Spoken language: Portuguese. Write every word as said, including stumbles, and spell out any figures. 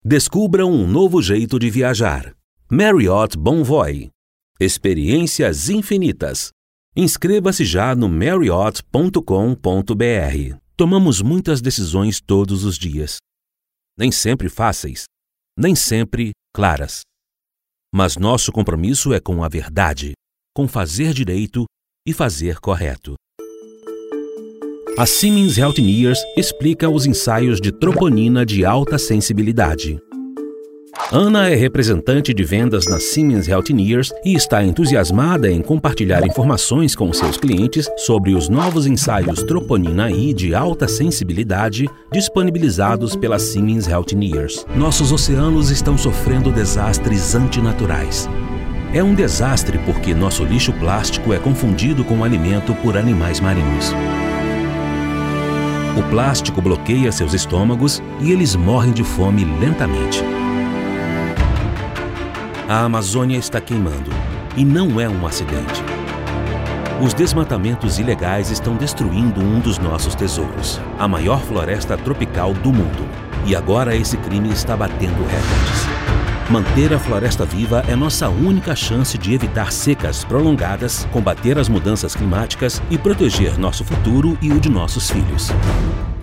Descubra um novo jeito de viajar. Marriott Bonvoy. Experiências infinitas. Inscreva-se já no marriott ponto com ponto br. Tomamos muitas decisões todos os dias. Nem sempre fáceis, nem sempre claras. Mas nosso compromisso é com a verdade, com fazer direito e fazer correto. A Siemens Healthineers explica os ensaios de troponina de alta sensibilidade. Ana é representante de vendas na Siemens Healthineers e está entusiasmada em compartilhar informações com seus clientes sobre os novos ensaios Troponina I de alta sensibilidade disponibilizados pela Siemens Healthineers. Nossos oceanos estão sofrendo desastres antinaturais. É um desastre porque nosso lixo plástico é confundido com alimento por animais marinhos. O plástico bloqueia seus estômagos e eles morrem de fome lentamente. A Amazônia está queimando, e não é um acidente. Os desmatamentos ilegais estão destruindo um dos nossos tesouros, a maior floresta tropical do mundo. E agora esse crime está batendo recordes. Manter a floresta viva é nossa única chance de evitar secas prolongadas, combater as mudanças climáticas e proteger nosso futuro e o de nossos filhos.